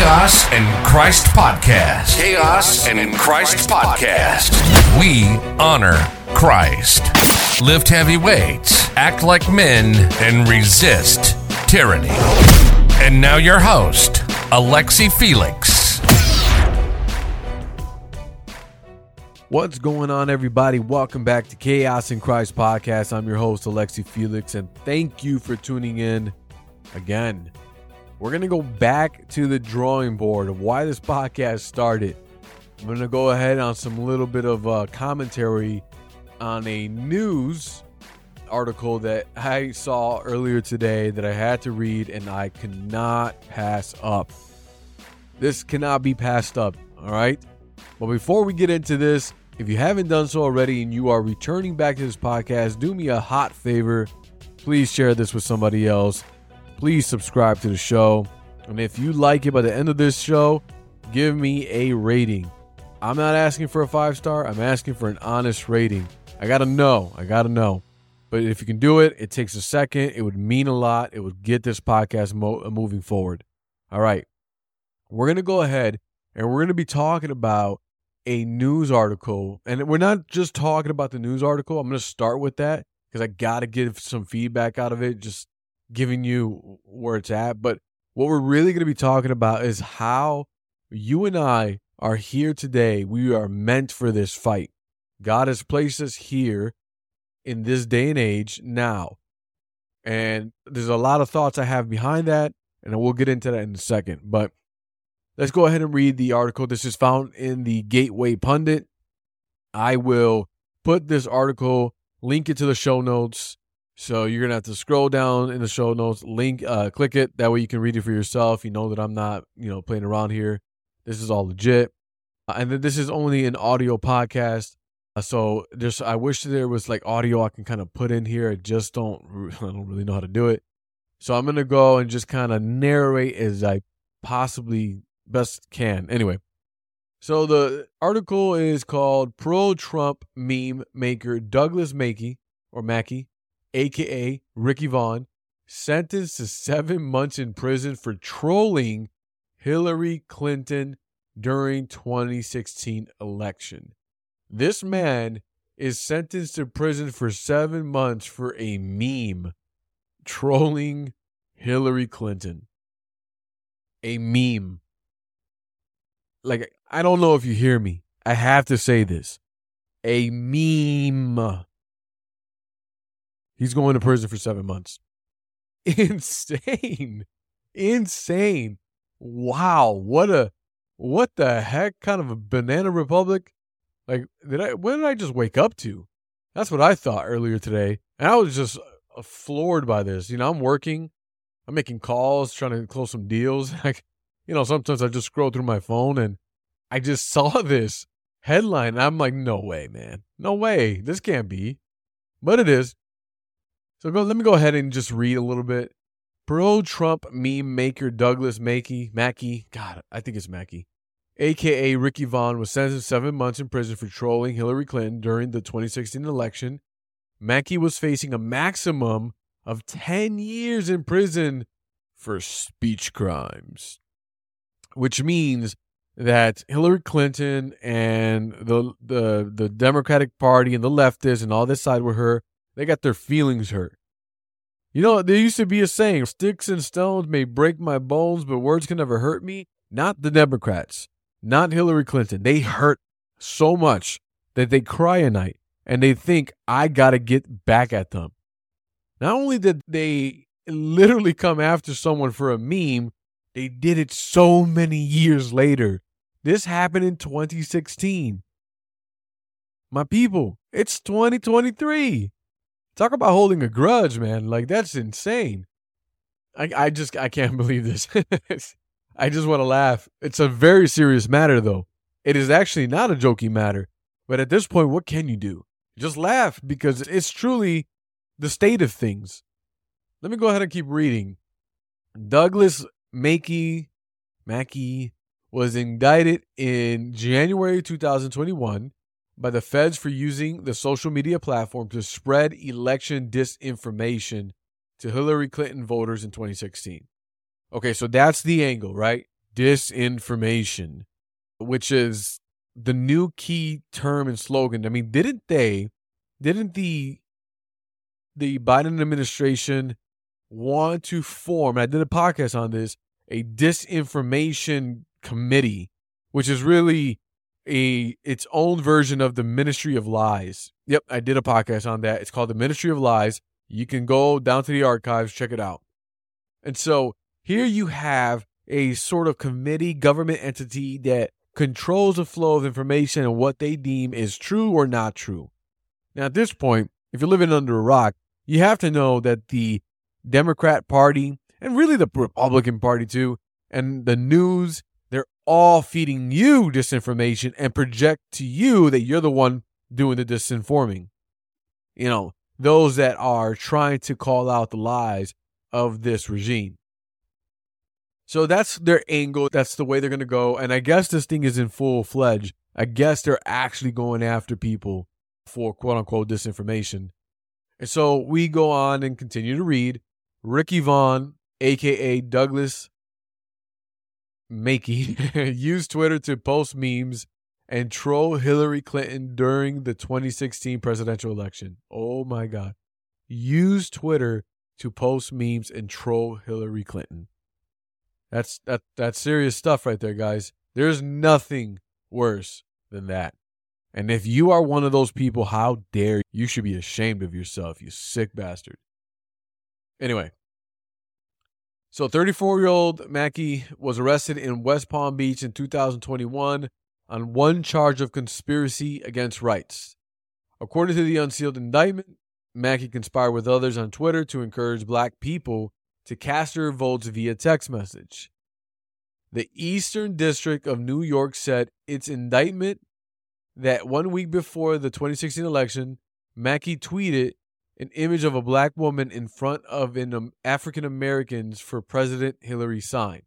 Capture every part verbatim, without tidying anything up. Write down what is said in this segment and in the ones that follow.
Chaos and Christ Podcast. Chaos and Christ Podcast. We honor Christ. Lift heavy weights, act like men, and resist tyranny. And now your host, Alexi Felix. What's going on, everybody? Welcome back to Chaos and Christ Podcast. I'm your host, Alexi Felix, and thank you for tuning in again. We're going to go back to the drawing board of why this podcast started. I'm going to go ahead on some little bit of uh, commentary on a news article that I saw earlier today that I had to read and I cannot pass up. This cannot be passed up, all right? But before we get into this, if you haven't done so already and you are returning back to this podcast, do me a hot favor. Please share this with somebody else. Please subscribe to the show. And if you like it by the end of this show, give me a rating. I'm not asking for a five star. I'm asking for an honest rating. I got to know. I got to know. But if you can do it, it takes a second. It would mean a lot. It would get this podcast mo- moving forward. All right. We're going to go ahead and we're going to be talking about a news article. And we're not just talking about the news article. I'm going to start with that because I got to give some feedback out of it, just giving you where it's at. But what we're really going to be talking about is how you and I are here today. We are meant for this fight. God has placed us here in this day and age now. And there's a lot of thoughts I have behind that, and we'll get into that in a second. But let's go ahead and read the article. This is found in the Gateway Pundit. I will put this article, link it to the show notes. So you're going to have to scroll down in the show notes, link, uh, click it. That way you can read it for yourself. You know that I'm not, you know, playing around here. This is all legit. Uh, and then this is only an audio podcast. Uh, so just, I wish there was like audio I can kind of put in here. I just don't, I don't really know how to do it. So I'm going to go and just kind of narrate as I possibly best can. Anyway, so the article is called Pro-Trump Meme Maker Douglas Mackey, or Mackey, a k a. Ricky Vaughn, sentenced to seven months in prison for trolling Hillary Clinton during twenty sixteen election. This man is sentenced to prison for seven months for a meme trolling Hillary Clinton. A meme. Like, I don't know if you hear me. I have to say this. A meme. He's going to prison for seven months. Insane. Insane. Wow. What a, what the heck kind of a banana republic? Like, did I, what did I just wake up to? That's what I thought earlier today. And I was just uh, floored by this. You know, I'm working. I'm making calls, trying to close some deals. Like, you know, sometimes I just scroll through my phone and I just saw this headline. And I'm like, no way, man. No way. This can't be. But it is. So go, let me go ahead and just read a little bit. Pro-Trump meme maker Douglas Mackey, Mackey, God, I think it's Mackey, a k a. Ricky Vaughn, was sentenced to seven months in prison for trolling Hillary Clinton during the twenty sixteen election. Mackey was facing a maximum of ten years in prison for speech crimes, which means that Hillary Clinton and the the the Democratic Party and the leftists and all this side with her, they got their feelings hurt. You know, there used to be a saying, sticks and stones may break my bones, but words can never hurt me. Not the Democrats, not Hillary Clinton. They hurt so much that they cry at night and they think, I got to get back at them. Not only did they literally come after someone for a meme, they did it so many years later. This happened in twenty sixteen. My people, it's twenty twenty-three. Talk about holding a grudge, man. Like, that's insane. I, I just, I can't believe this. I just want to laugh. It's a very serious matter, though. It is actually not a joking matter. But at this point, what can you do? Just laugh, because it's truly the state of things. Let me go ahead and keep reading. Douglas Mackey, Mackey was indicted in January two thousand twenty-one by the feds for using the social media platform to spread election disinformation to Hillary Clinton voters in twenty sixteen. Okay, so that's the angle, right? disinformation, which is the new key term and slogan. I mean, didn't they, didn't the, the Biden administration want to form, I did a podcast on this, a disinformation committee, which is really a its own version of the Ministry of Lies. Yep, I did a podcast on that. It's called the Ministry of Lies. You can go down to the archives, check it out. And so here you have a sort of committee, government entity that controls the flow of information and what they deem is true or not true. Now, at this point, if you're living under a rock, you have to know that the Democrat Party, and really the Republican Party too, and the news, they're all feeding you disinformation and project to you that you're the one doing the disinforming. You know, those that are trying to call out the lies of this regime. So that's their angle. That's the way they're going to go. And I guess this thing is in full-fledged. I guess they're actually going after people for quote-unquote disinformation. And so we go on and continue to read. Ricky Vaughn, a k a. Douglas Makey, used Twitter to post memes and troll Hillary Clinton during the twenty sixteen presidential election. Oh, my God. Use Twitter to post memes and troll Hillary Clinton. That's that that's serious stuff right there, guys. There's nothing worse than that. And if you are one of those people, how dare you? You should be ashamed of yourself, you sick bastard. Anyway, so thirty-four-year-old Mackey was arrested in West Palm Beach in two thousand twenty-one on one charge of conspiracy against rights. According to the unsealed indictment, Mackey conspired with others on Twitter to encourage black people to cast their votes via text message. The Eastern District of New York said its indictment that one week before the twenty sixteen election, Mackey tweeted an image of a black woman in front of an African Americans for President Hillary sign.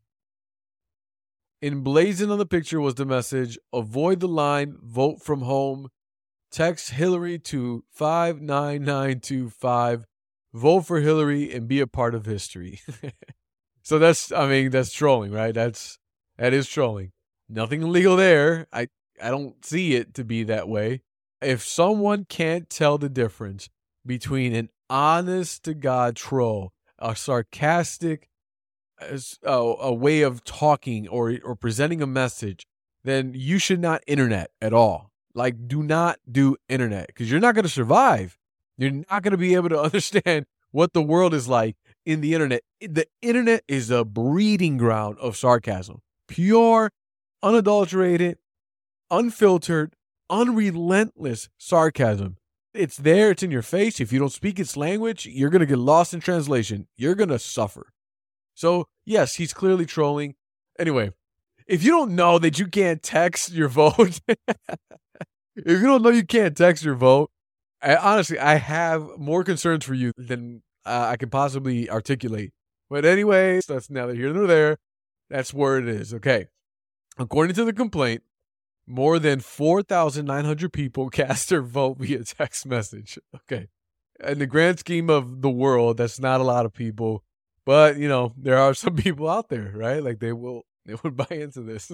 Emblazoned on the picture was the message, "Avoid the line, vote from home. Text Hillary to five nine nine two five. Vote for Hillary and be a part of history." So that's, I mean, that's trolling, right? That's, that is trolling. Nothing illegal there. I, I don't see it to be that way. If someone can't tell the difference between an honest-to-God troll, a sarcastic a, a way of talking or, or presenting a message, then you should not internet at all. Like, do not do internet because you're not going to survive. You're not going to be able to understand what the world is like in the internet. The internet is a breeding ground of sarcasm. Pure, unadulterated, unfiltered, unrelentless sarcasm. It's there. It's in your face. If you don't speak its language, you're going to get lost in translation. You're going to suffer. So, yes, he's clearly trolling. Anyway, if you don't know that you can't text your vote, if you don't know you can't text your vote, I, honestly, I have more concerns for you than uh, I can possibly articulate. But anyways, that's neither here nor there. That's where it is. Okay. According to the complaint, more than four thousand nine hundred people cast their vote via text message. Okay. In the grand scheme of the world, that's not a lot of people. But, you know, there are some people out there, right? Like they will, they would buy into this.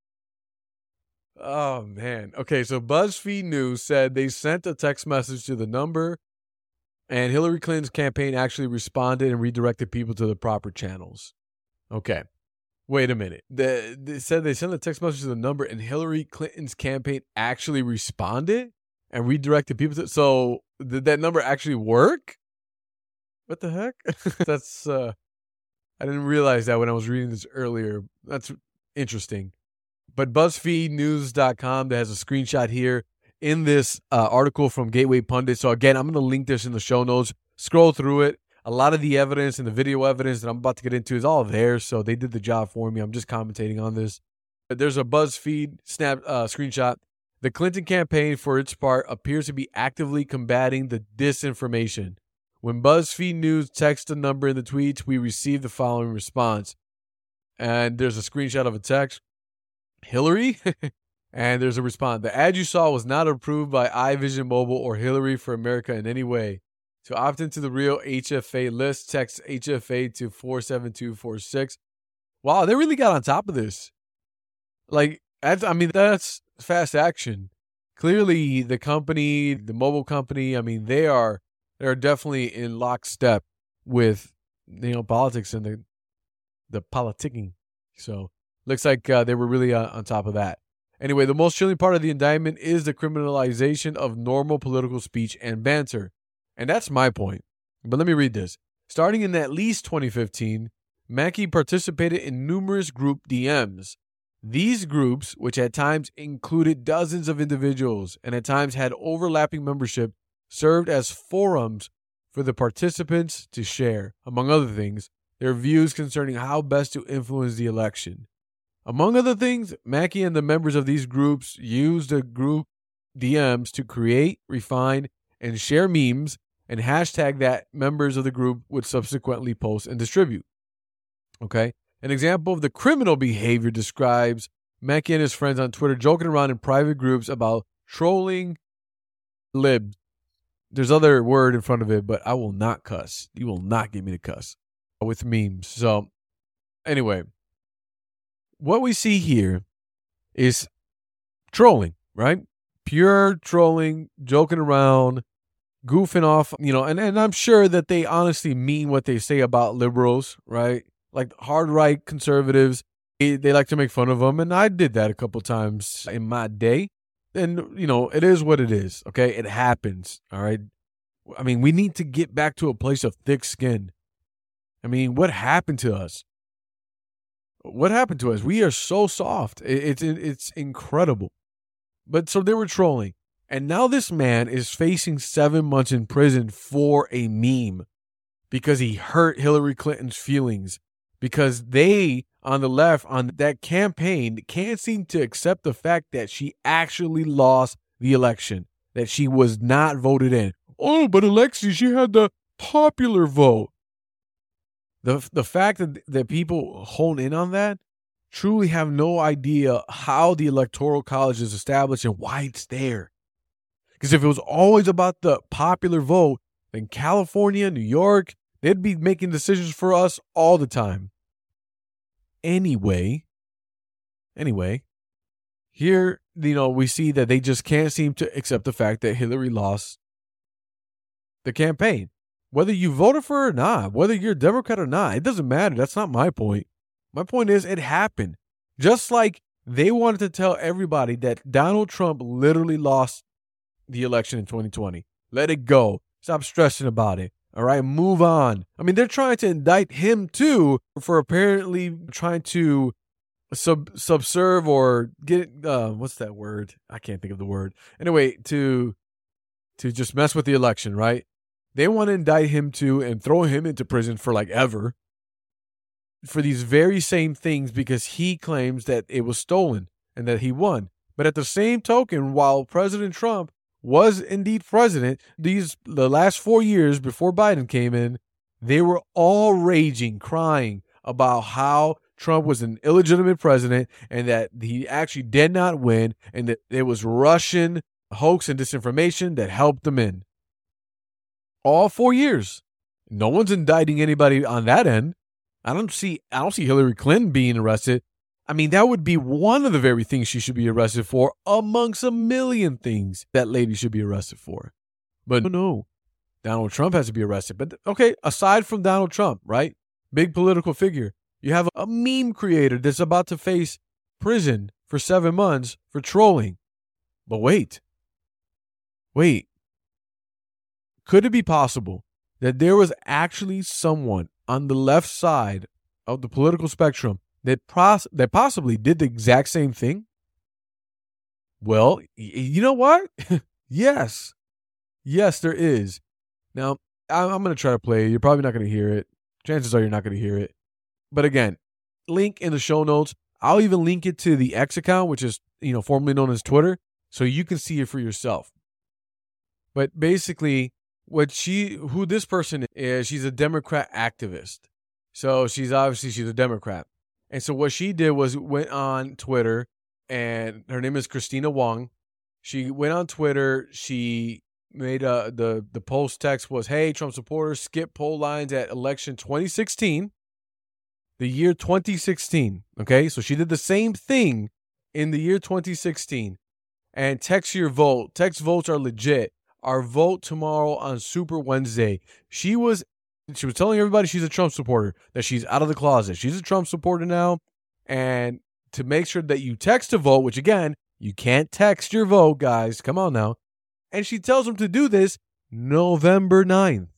Oh, man. Okay, so BuzzFeed News said they sent a text message to the number, and Hillary Clinton's campaign actually responded and redirected people to the proper channels. Okay, wait a minute. The, they said they sent a text message to the number, and Hillary Clinton's campaign actually responded and redirected people to... So did that number actually work? What the heck? That's... uh I didn't realize that when I was reading this earlier. That's interesting. But BuzzFeed News dot com, that has a screenshot here in this uh, article from Gateway Pundit. So again, I'm going to link this in the show notes. Scroll through it. A lot of the evidence and the video evidence that I'm about to get into is all there. So they did the job for me. I'm just commentating on this. There's a BuzzFeed snap uh, screenshot. The Clinton campaign, for its part, appears to be actively combating the disinformation. When BuzzFeed News texts a number in the tweets, we receive the following response. And there's a screenshot of a text. Hillary? And there's a response. The ad you saw was not approved by iVision Mobile or Hillary for America in any way. To opt into the real H F A list, text H F A to four seven two four six. Wow, they really got on top of this. Like, that's, I mean, that's fast action. Clearly, the company, the mobile company, I mean, they are they're definitely in lockstep with, you know, politics and the the politicking. So, looks like uh, they were really uh, on top of that. Anyway, the most chilling part of the indictment is the criminalization of normal political speech and banter. And that's my point. But let me read this. Starting in at least twenty fifteen, Mackey participated in numerous group D Ms. These groups, which at times included dozens of individuals and at times had overlapping membership, served as forums for the participants to share, among other things, their views concerning how best to influence the election. Among other things, Mackey and the members of these groups used the group D Ms to create, refine, and share memes and hashtag that members of the group would subsequently post and distribute. Okay? An example of the criminal behavior describes Mackey and his friends on Twitter joking around in private groups about trolling libs. There's other word in front of it, but I will not cuss. You will not get me to cuss with memes. So, anyway, what we see here is trolling, right? Pure trolling, joking around, goofing off, you know, and, and I'm sure that they honestly mean what they say about liberals, right? Like hard right conservatives, they, they like to make fun of them, and I did that a couple times in my day. And, you know, it is what it is, okay? It happens, all right? I mean, we need to get back to a place of thick skin. I mean, what happened to us? What happened to us? We are so soft. It, it, it's incredible. But so they were trolling. And now this man is facing seven months in prison for a meme because he hurt Hillary Clinton's feelings. Because they, on the left, on that campaign, can't seem to accept the fact that she actually lost the election, that she was not voted in. Oh, but Alexi, she had the popular vote. The, the fact that, that people hone in on that truly have no idea how the Electoral College is established and why it's there. Because if it was always about the popular vote, then California, New York, they'd be making decisions for us all the time. Anyway, anyway, here, you know, we see that they just can't seem to accept the fact that Hillary lost the campaign. Whether you voted for her or not, whether you're a Democrat or not, it doesn't matter. That's not my point. My point is it happened. Just like they wanted to tell everybody that Donald Trump literally lost the election in twenty twenty. Let it go. Stop stressing about it. All right, move on. I mean, they're trying to indict him too for apparently trying to sub subserve or get uh, what's that word? I can't think of the word. Anyway, to to just mess with the election, right? They want to indict him too and throw him into prison for like ever for these very same things because he claims that it was stolen and that he won. But at the same token, while President Trump was indeed president, these the last four years before Biden came in, they were all raging, crying about how Trump was an illegitimate president and that he actually did not win and that it was Russian hoax and disinformation that helped them in. All four years. No one's indicting anybody on that end. I don't see I don't see Hillary Clinton being arrested. I mean, that would be one of the very things she should be arrested for amongst a million things that lady should be arrested for. But no, Donald Trump has to be arrested. But okay, aside from Donald Trump, right? Big political figure. You have a meme creator that's about to face prison for seven months for trolling. But wait. Wait. Could it be possible that there was actually someone on the left side of the political spectrum that pros- that possibly did the exact same thing? Well, y- you know what? Yes. Yes, there is. Now, I- I'm going to try to play it. You're probably not going to hear it. Chances are you're not going to hear it. But again, link in the show notes. I'll even link it to the X account, which is, you know, formerly known as Twitter, so you can see it for yourself. But basically, what she, who this person is, she's a Democrat activist. So she's obviously, she's a Democrat. And so what she did was went on Twitter, and her name is Christina Wong. She went on Twitter. She made a, the, the post text was, "Hey, Trump supporters, skip poll lines at election twenty sixteen. the year twenty sixteen. Okay, so she did the same thing in the year twenty sixteen. And text your vote. Text votes are legit. Our vote tomorrow on Super Wednesday. She was she was telling everybody she's a Trump supporter, that she's out of the closet. She's a Trump supporter now. And to make sure that you text to vote, which again, you can't text your vote, guys. Come on now. And she tells them to do this November ninth.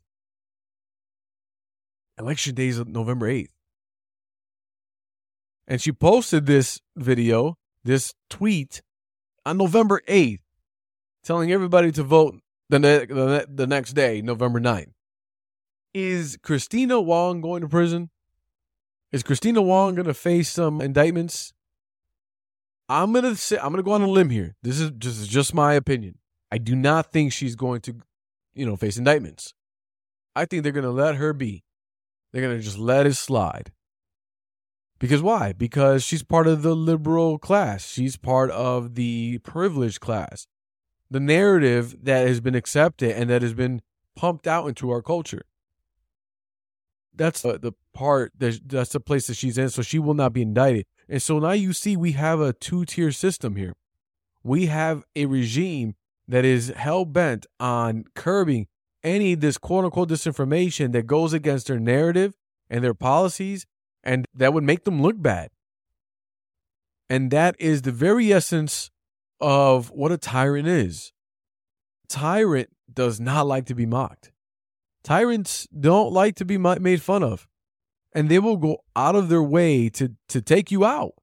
Election day is November eighth. And she posted this video, this tweet, on November eighth, telling everybody to vote the, ne- the, ne- the next day, November ninth. Is Christina Wong going to prison? Is Christina Wong going to face some indictments? I'm going to say, I'm going to go on a limb here. This is just, just my opinion. I do not think she's going to, you know, face indictments. I think they're going to let her be. They're going to just let it slide. Because why? Because she's part of the liberal class. She's part of the privileged class. The narrative that has been accepted and that has been pumped out into our culture. That's the, the part, that, that's the place that she's in, so she will not be indicted. And so now you see we have a two-tier system here. We have a regime that is hell-bent on curbing any this quote-unquote disinformation that goes against their narrative and their policies, and that would make them look bad. And that is the very essence of what a tyrant is. Tyrant does not like to be mocked. Tyrants don't like to be made fun of. And they will go out of their way to, to take you out.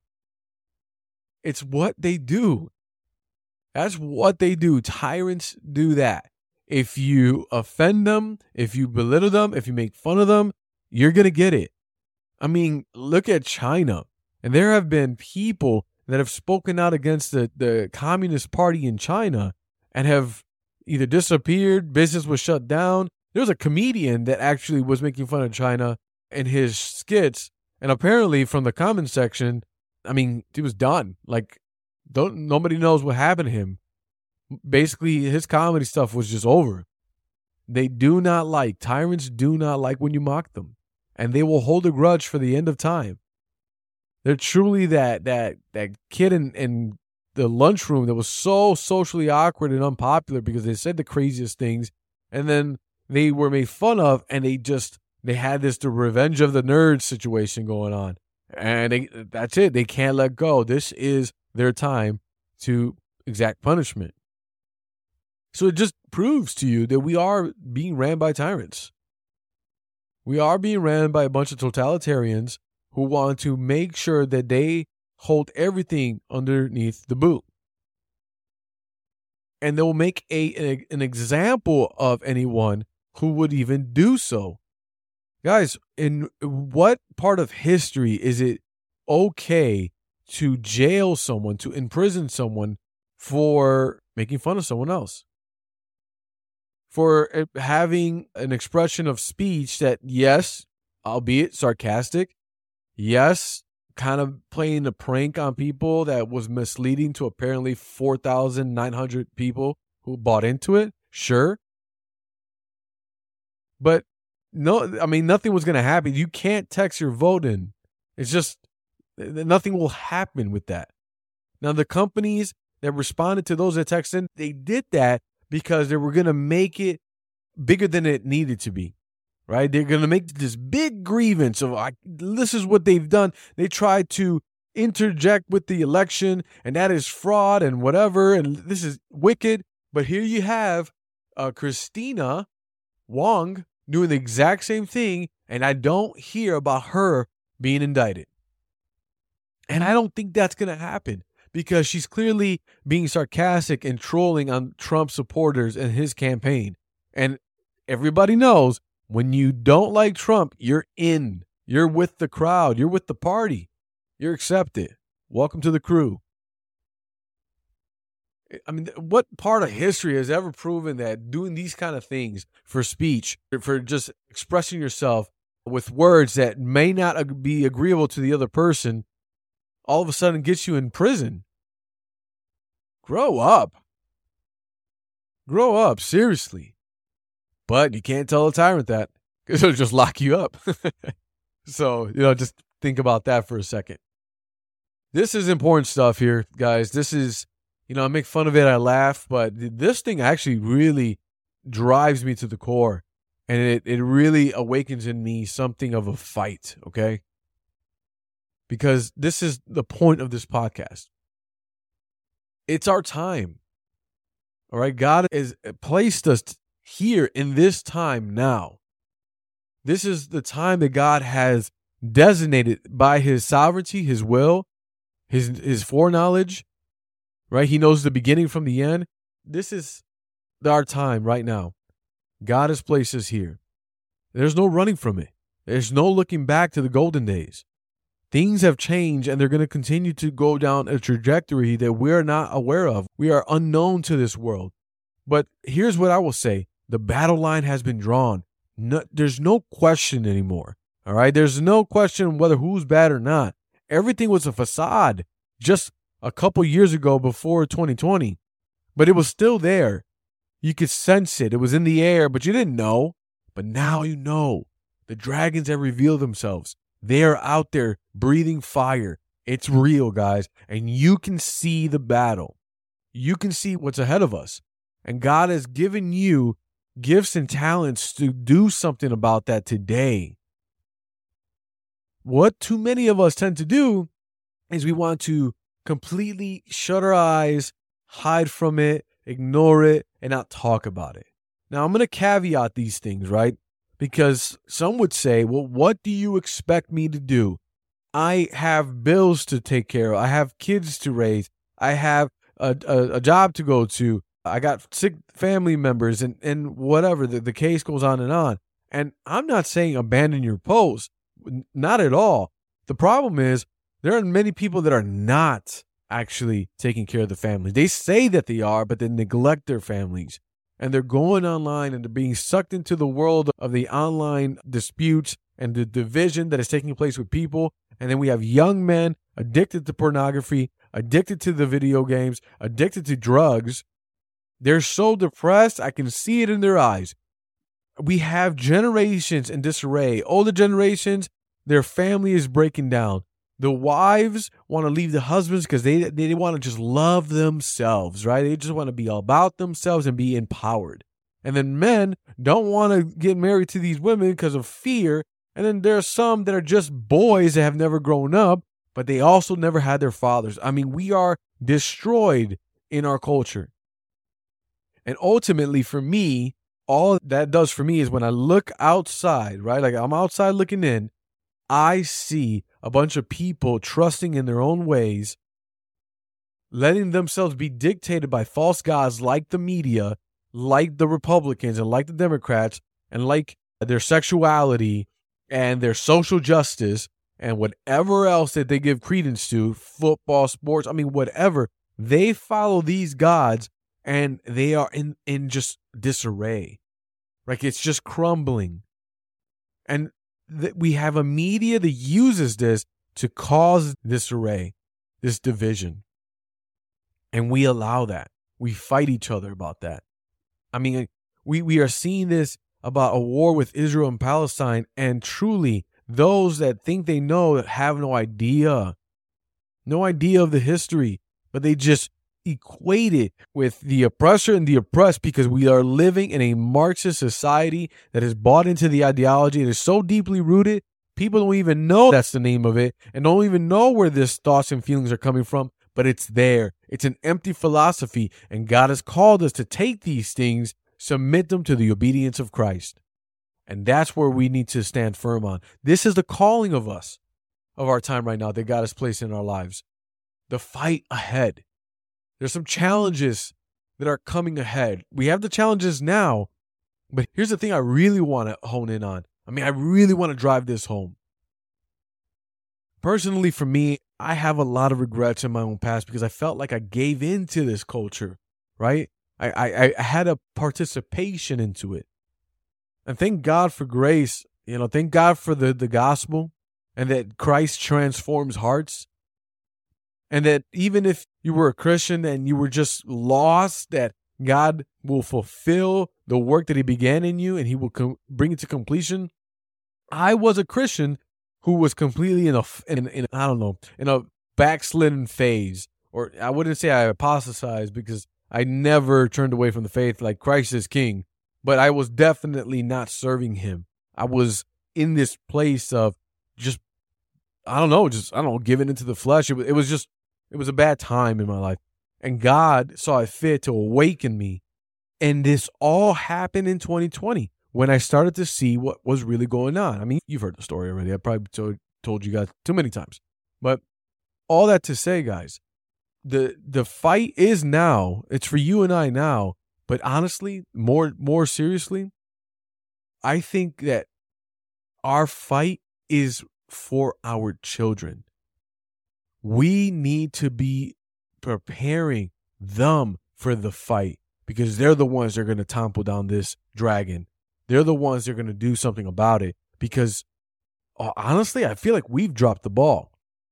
It's what they do. That's what they do. Tyrants do that. If you offend them, if you belittle them, if you make fun of them, you're going to get it. I mean, look at China. And there have been people that have spoken out against the, the Communist Party in China and have either disappeared, business was shut down. There was a comedian that actually was making fun of China in his skits. And apparently from the comment section, I mean, he was done. Like, don't nobody knows what happened to him. Basically, his comedy stuff was just over. They do not like, tyrants do not like when you mock them. And they will hold a grudge for the end of time. They're truly that that that kid in, in the lunchroom that was so socially awkward and unpopular because they said the craziest things. And then they were made fun of, and they just, they had this the revenge of the nerds situation going on. And they, that's it. They can't let go. This is their time to exact punishment. So it just proves to you that we are being ran by tyrants. We are being ran by a bunch of totalitarians who want to make sure that they hold everything underneath the boot. And they'll make a, a an example of anyone who would even do so. Guys, in what part of history is it okay to jail someone, to imprison someone for making fun of someone else? For having an expression of speech that, yes, albeit sarcastic, yes, kind of playing a prank on people that was misleading to apparently four thousand nine hundred people who bought into it, sure. But no, I mean, nothing was going to happen. You can't text your vote in. It's just, nothing will happen with that. Now, the companies that responded to those that texted in, they did that because they were going to make it bigger than it needed to be, right? They're going to make this big grievance of, like, this is what they've done. They tried to interject with the election, and that is fraud and whatever, and this is wicked. But here you have uh, Christina Wong doing the exact same thing, and I don't hear about her being indicted. And I don't think that's going to happen because she's clearly being sarcastic and trolling on Trump supporters and his campaign. And everybody knows when you don't like Trump, you're in. You're with the crowd. You're with the party. You're accepted. Welcome to the crew. I mean, what part of history has ever proven that doing these kind of things for speech, for just expressing yourself with words that may not be agreeable to the other person, all of a sudden gets you in prison? Grow up. Grow up, seriously. But you can't tell a tyrant that because it'll just lock you up. So, you know, just think about that for a second. This is important stuff here, guys. This is, you know, I make fun of it, I laugh, but this thing actually really drives me to the core. And it, it really awakens in me something of a fight, okay? Because this is the point of this podcast. It's our time. All right? God has placed us here in this time now. This is the time that God has designated by his sovereignty, his will, his, his foreknowledge, right? He knows the beginning from the end. This is our time right now. God has placed us here. There's no running from it. There's no looking back to the golden days. Things have changed, and they're going to continue to go down a trajectory that we're not aware of. We are unknown to this world. But here's what I will say. The battle line has been drawn. No, there's no question anymore. All right? There's no question whether who's bad or not. Everything was a facade just a couple years ago before twenty twenty. But it was still there. You could sense it. It was in the air, but you didn't know. But now you know. The dragons have revealed themselves. They are out there breathing fire. It's real, guys. And you can see the battle. You can see what's ahead of us. And God has given you gifts and talents to do something about that today. What too many of us tend to do is we want to completely shut our eyes, hide from it, ignore it, and not talk about it. Now, I'm going to caveat these things, right? Because some would say, well, what do you expect me to do? I have bills to take care of. I have kids to raise. I have a, a, a job to go to. I got sick family members and, and whatever. The, the case goes on and on. And I'm not saying abandon your post. Not at all. The problem is there are many people that are not actually taking care of the family. They say that they are, but they neglect their families. And they're going online and they're being sucked into the world of the online disputes and the division that is taking place with people. And then we have young men addicted to pornography, addicted to the video games, addicted to drugs. They're so depressed, I can see it in their eyes. We have generations in disarray. Older generations, their family is breaking down. The wives want to leave the husbands because they, they want to just love themselves, right? They just want to be about themselves and be empowered. And then men don't want to get married to these women because of fear. And then there are some that are just boys that have never grown up, but they also never had their fathers. I mean, we are destroyed in our culture. And ultimately, for me, all that does for me is when I look outside, right? Like I'm outside looking in, I see a bunch of people trusting in their own ways, letting themselves be dictated by false gods like the media, like the Republicans and like the Democrats, and like their sexuality and their social justice and whatever else that they give credence to, football, sports, I mean, whatever. They follow these gods and they are in, in just disarray. Like it's just crumbling. And th- we have a media that uses this to cause disarray, this division. And we allow that. We fight each other about that. I mean, we, we are seeing this about a war with Israel and Palestine, and truly, those that think they know have no idea, no idea of the history, but they just equate it with the oppressor and the oppressed because we are living in a Marxist society that is bought into the ideology and is so deeply rooted, people don't even know that's the name of it and don't even know where this thoughts and feelings are coming from, but it's there. It's an empty philosophy, and God has called us to take these things, submit them to the obedience of Christ. And that's where we need to stand firm on. This is the calling of us, of our time right now that God has placed in our lives. The fight ahead. There's some challenges that are coming ahead. We have the challenges now, but here's the thing I really want to hone in on. I mean, I really want to drive this home. Personally, for me, I have a lot of regrets in my own past because I felt like I gave into this culture, right? I, I, I had a participation into it. And thank God for grace, you know, thank God for the, the gospel and that Christ transforms hearts. And that even if you were a Christian and you were just lost, that God will fulfill the work that he began in you and he will com- bring it to completion. I was a Christian who was completely in a, in, in I don't know, in a backslidden phase. Or I wouldn't say I apostatized because I never turned away from the faith like Christ is king. But I was definitely not serving him. I was in this place of just, I don't know, just, I don't know, giving into the flesh. It was, it was just, it was a bad time in my life. And God saw it fit to awaken me. And this all happened in twenty twenty when I started to see what was really going on. I mean, you've heard the story already. I probably told, told you guys too many times. But all that to say, guys, the the fight is now. It's for you and I now. But honestly, more more seriously, I think that our fight is for our children. We need to be preparing them for the fight because they're the ones that are going to topple down this dragon. They're the ones that are going to do something about it because uh, honestly, I feel like we've dropped the ball.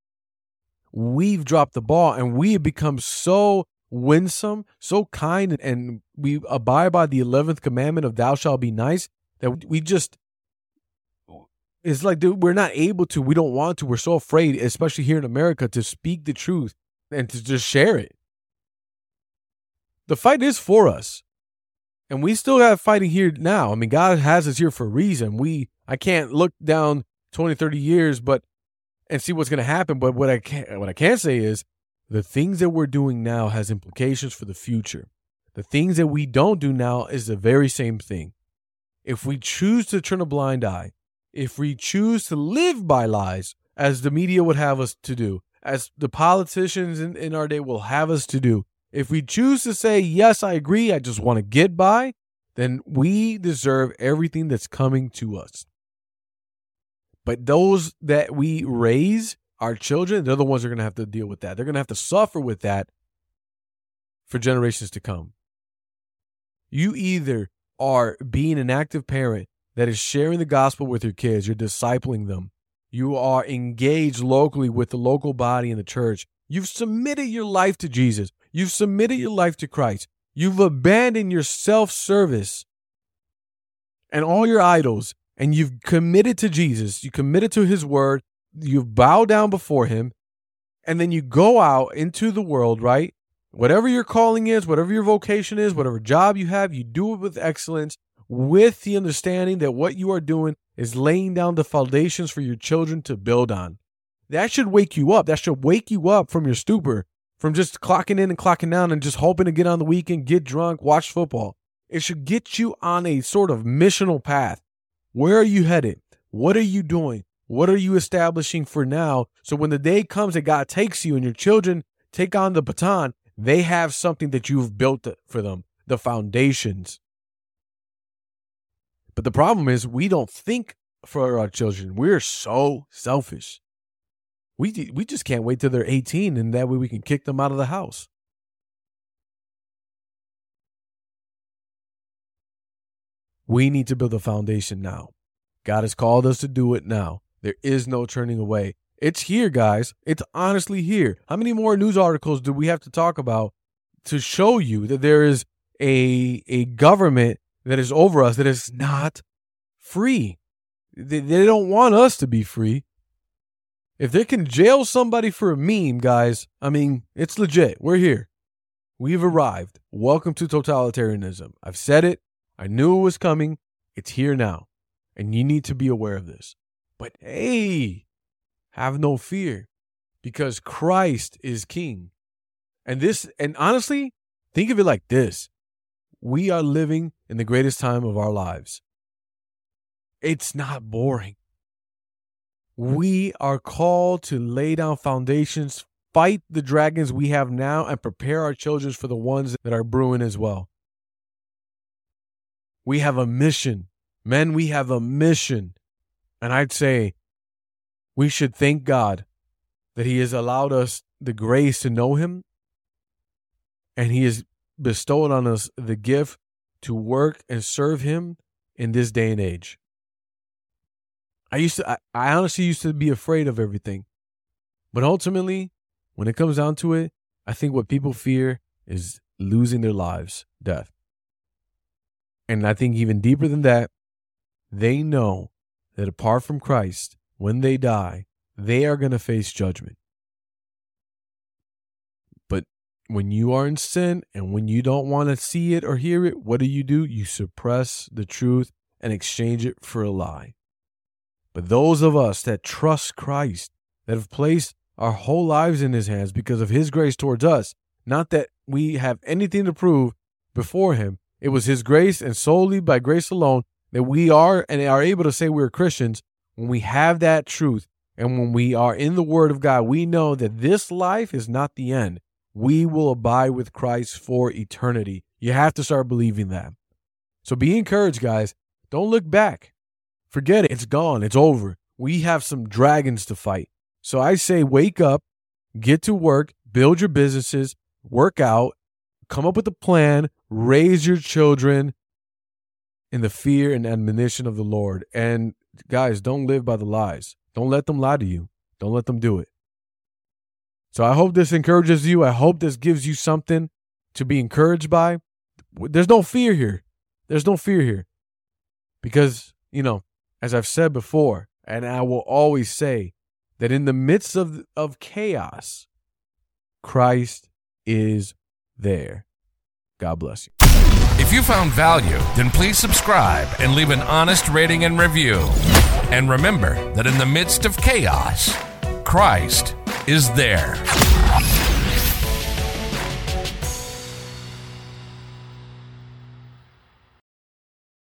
We've dropped the ball and we have become so winsome, so kind, and we abide by the eleventh commandment of thou shalt be nice that we just, it's like, dude, we're not able to, we don't want to, we're so afraid, especially here in America, to speak the truth and to just share it. The fight is for us. And we still have fighting here now. I mean, God has us here for a reason. We, I can't look down twenty, thirty years, but, and see what's going to happen. But what I can, what I can say is the things that we're doing now has implications for the future. The things that we don't do now is the very same thing. If we choose to turn a blind eye, if we choose to live by lies, as the media would have us to do, as the politicians in, in our day will have us to do, if we choose to say, yes, I agree, I just want to get by, then we deserve everything that's coming to us. But those that we raise, our children, they're the ones that are going to have to deal with that. They're going to have to suffer with that for generations to come. You either are being an active parent that is sharing the gospel with your kids, you're discipling them, you are engaged locally with the local body in the church, you've submitted your life to Jesus, you've submitted your life to Christ, you've abandoned your self-service and all your idols, and you've committed to Jesus, you committed to his word, you've bowed down before him, and then you go out into the world, right? Whatever your calling is, whatever your vocation is, whatever job you have, you do it with excellence, with the understanding that what you are doing is laying down the foundations for your children to build on. That should wake you up. That should wake you up from your stupor, from just clocking in and clocking down and just hoping to get on the weekend, get drunk, watch football. It should get you on a sort of missional path. Where are you headed? What are you doing? What are you establishing for now? So when the day comes that God takes you and your children take on the baton, they have something that you've built for them, the foundations. But the problem is we don't think for our children. We're so selfish. We we just can't wait till they're eighteen and that way we can kick them out of the house. We need to build a foundation now. God has called us to do it now. There is no turning away. It's here, guys. It's honestly here. How many more news articles do we have to talk about to show you that there is a a government that is over us that is not free? They, they don't want us to be free. If they can jail somebody for a meme, guys, I mean, it's legit. We're here. We've arrived. Welcome to totalitarianism. I've said it. I knew it was coming. It's here now. And you need to be aware of this. But hey, have no fear because Christ is king. And this, and honestly, think of it like this. We are living in the greatest time of our lives. It's not boring. We are called to lay down foundations, fight the dragons we have now, and prepare our children for the ones that are brewing as well. We have a mission. Men, we have a mission. And I'd say we should thank God that he has allowed us the grace to know him. And he has bestowed on us the gift to work and serve him in this day and age. I used to, I, I honestly used to be afraid of everything. But ultimately, when it comes down to it, I think what people fear is losing their lives, death. And I think even deeper than that, they know that apart from Christ, when they die, they are going to face judgment. But when you are in sin and when you don't want to see it or hear it, what do you do? You suppress the truth and exchange it for a lie. But those of us that trust Christ, that have placed our whole lives in his hands because of his grace towards us, not that we have anything to prove before him. It was his grace and solely by grace alone that we are and are able to say we're Christians. When we have that truth and when we are in the word of God, we know that this life is not the end. We will abide with Christ for eternity. You have to start believing that. So be encouraged, guys. Don't look back. Forget it. It's gone. It's over. We have some dragons to fight. So I say wake up, get to work, build your businesses, work out, come up with a plan, raise your children in the fear and admonition of the Lord. And guys, don't live by the lies. Don't let them lie to you. Don't let them do it. So I hope this encourages you. I hope this gives you something to be encouraged by. There's no fear here. There's no fear here. Because, you know, as I've said before, and I will always say, that in the midst of, of chaos, Christ is there. God bless you. If you found value, then please subscribe and leave an honest rating and review. And remember that in the midst of chaos, Christ is there.